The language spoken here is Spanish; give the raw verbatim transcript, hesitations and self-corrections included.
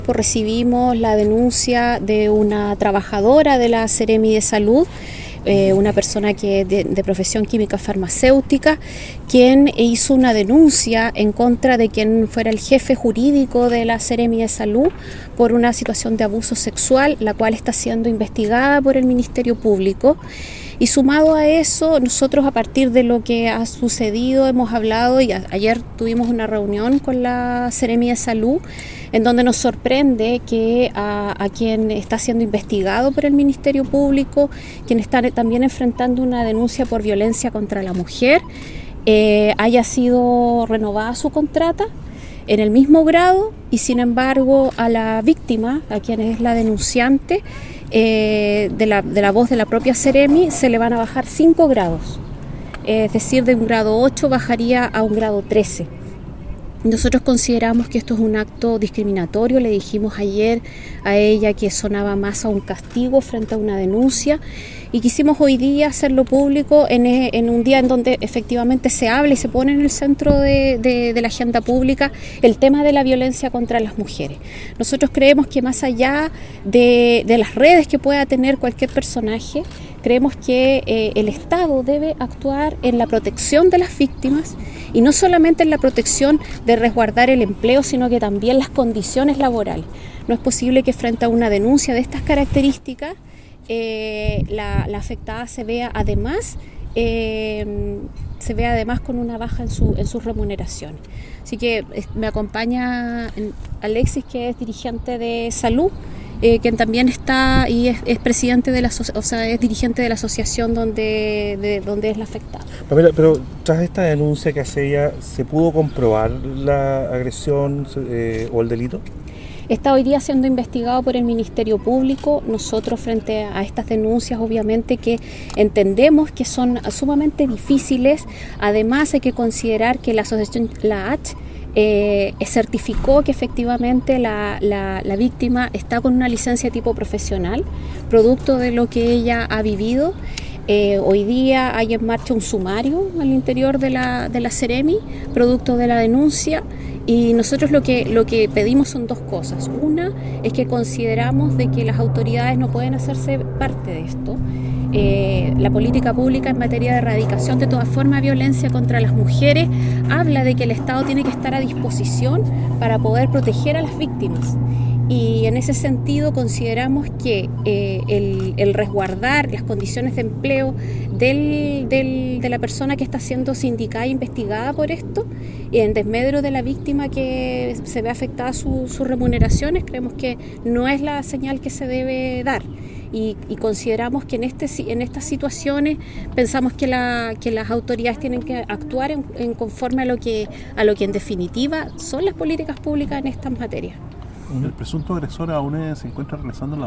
Recibimos la denuncia de una trabajadora de la Seremi de Salud, eh, una persona que de, de profesión química farmacéutica, quien hizo una denuncia en contra de quien fuera el jefe jurídico de la Seremi de Salud por una situación de abuso sexual, la cual está siendo investigada por el Ministerio Público. Y sumado a eso, nosotros a partir de lo que ha sucedido hemos hablado y a, ayer tuvimos una reunión con la Seremi de Salud en donde nos sorprende que a, a quien está siendo investigado por el Ministerio Público, quien está también enfrentando una denuncia por violencia contra la mujer, eh, haya sido renovada su contrata en el mismo grado y sin embargo a la víctima, a quien es la denunciante, eh, de, la, de la voz de la propia Seremi, se le van a bajar cinco grados, eh, es decir, de un grado ocho bajaría a un grado trece. Nosotros consideramos que esto es un acto discriminatorio, le dijimos ayer a ella que sonaba más a un castigo frente a una denuncia y quisimos hoy día hacerlo público en, en un día en donde efectivamente se habla y se pone en el centro de, de, de la agenda pública el tema de la violencia contra las mujeres. Nosotros creemos que más allá de, de las redes que pueda tener cualquier personaje, creemos que eh, el Estado debe actuar en la protección de las víctimas y no solamente en la protección de resguardar el empleo, sino que también las condiciones laborales. No es posible que frente a una denuncia de estas características eh, la, la afectada se vea además eh, se vea además con una baja en, su, en sus remuneraciones. Así que me acompaña Alexis, que es dirigente de salud, Eh, quien también está y es, es presidente de la, o sea, es dirigente de la asociación donde, de, donde es la afectada. Pamela, pero tras esta denuncia que hace ella, ¿se pudo comprobar la agresión eh, o el delito? Está hoy día siendo investigado por el Ministerio Público. Nosotros frente a estas denuncias obviamente que entendemos que son sumamente difíciles. Además hay que considerar que la asociación, la H, Eh, certificó que efectivamente la, la, la víctima está con una licencia tipo profesional, producto de lo que ella ha vivido. Eh, hoy día hay en marcha un sumario al interior de la, de la Seremi, producto de la denuncia, y nosotros lo que, lo que pedimos son dos cosas. Una es que consideramos de que las autoridades no pueden hacerse parte de esto. Eh, la política pública en materia de erradicación de toda forma de violencia contra las mujeres habla de que el Estado tiene que estar a disposición para poder proteger a las víctimas. Y en ese sentido consideramos que eh, el, el resguardar las condiciones de empleo del, del, de la persona que está siendo sindicada e investigada por esto, y en desmedro de la víctima que se ve afectada su, sus remuneraciones, creemos que no es la señal que se debe dar. Y, y consideramos que en, este, en estas situaciones pensamos que, la, que las autoridades tienen que actuar en, en conforme a lo, que, a lo que en definitiva son las políticas públicas en estas materias. El presunto agresor aún se encuentra realizando la